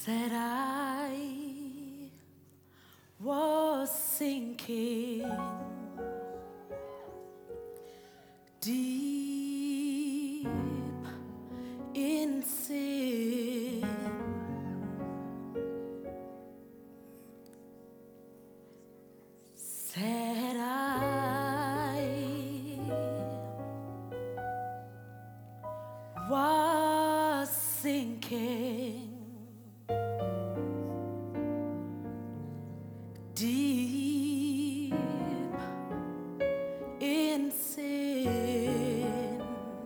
Said I was sinking deep in sin. Said I was sinking deep in sin,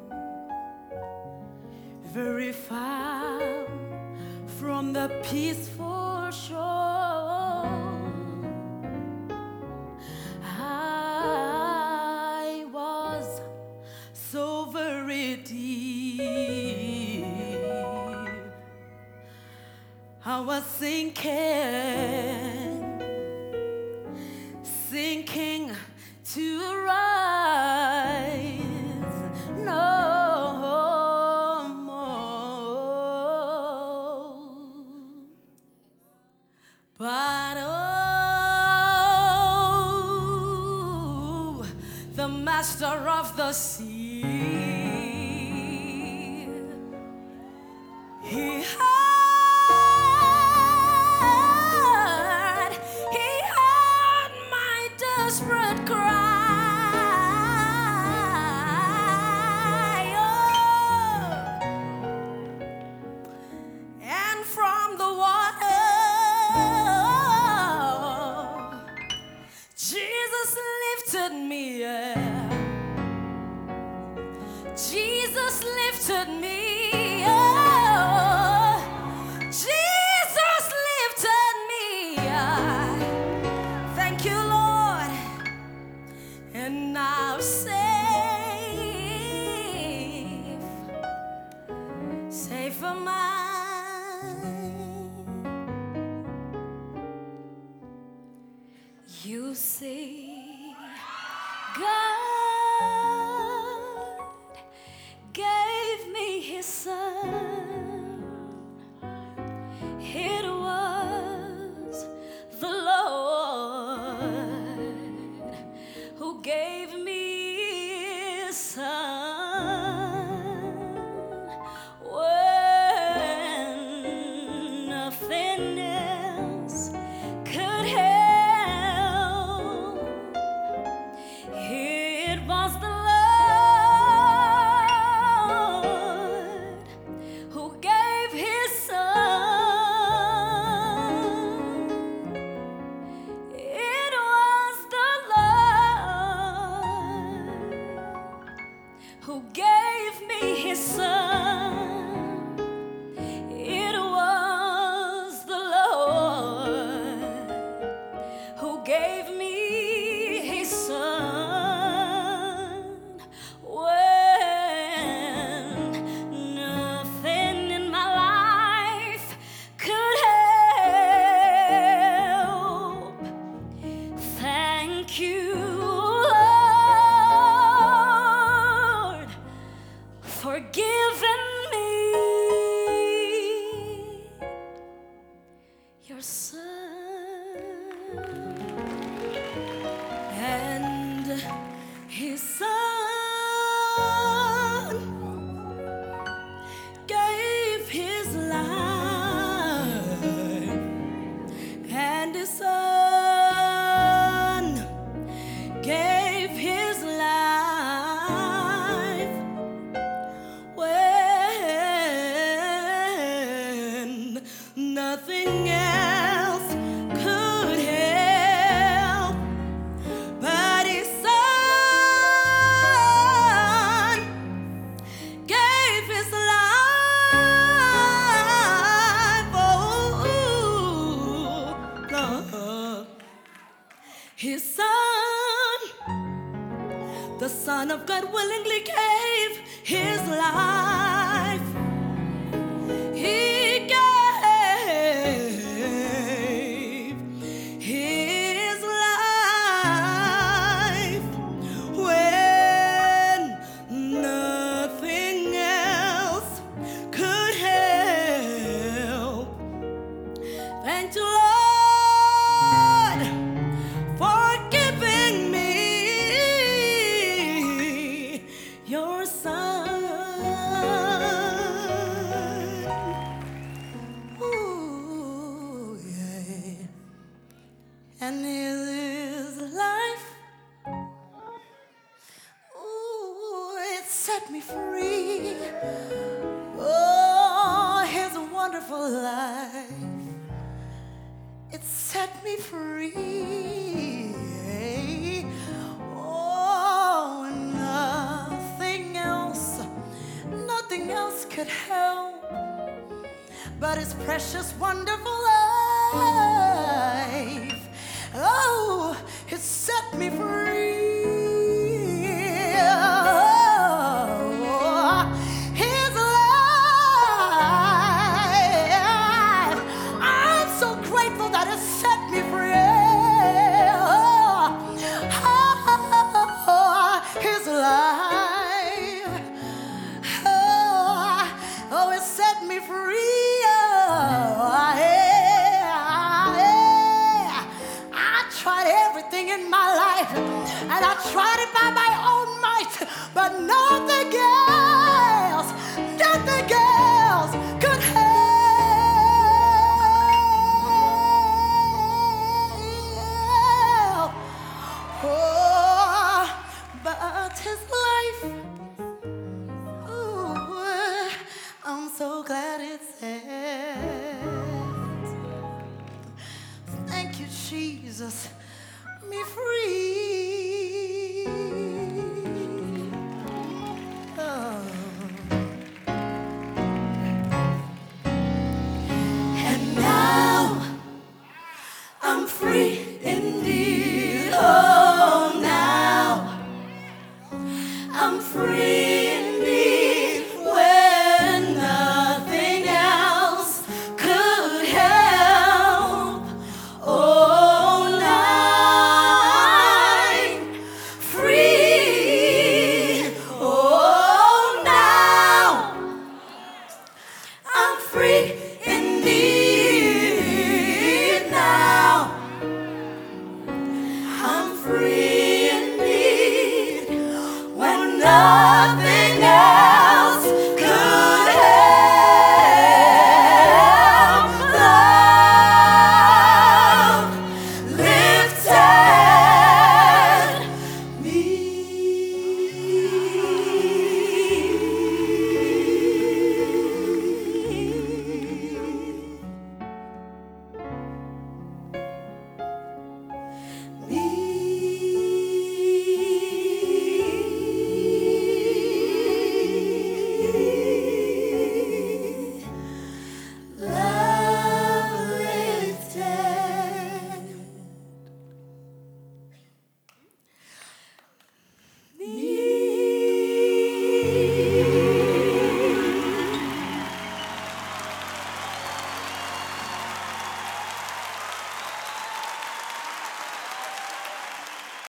very far from the peaceful shore. I was so very deep. I was sinking to rise no more. But oh, the master of the sea, he heard my desperate cry, oh, and from the water Jesus lifted me, yeah. Jesus lifted me, oh, Jesus lifted me, thank you, Lord, and now safe for mine. You see, God gave me His Son. It was the Lord who gave me His Son when nothing else could help. It was the Lord who gave His Son. It was the Lord who gave me His Son. It was the Lord who gave me His Son when nothing in my life could help. Thank you, Lord, for giving me your Son. And His Son gave His life, and His Son gave His life when nothing else could help. But His Son gave His life, oh, Lord. His Son, the Son of God, willingly gave His life. He gave His life when nothing else could help. Thank you, Lord, for giving me your son. Ooh, yeah. And his life, ooh, it set me free. Oh, his wonderful life, it set me free. Oh, nothing else could help but his precious, wonderful life. Oh, it set me free. Oh, his life, I'm so grateful that it set me free. Oh, his life, oh, it set me free. Oh, yeah. I tried everything in my life, and I tried it by my own might, but nothing else could help. Oh, but his life, ooh, I'm so glad it's set. Thank you, Jesus, me free.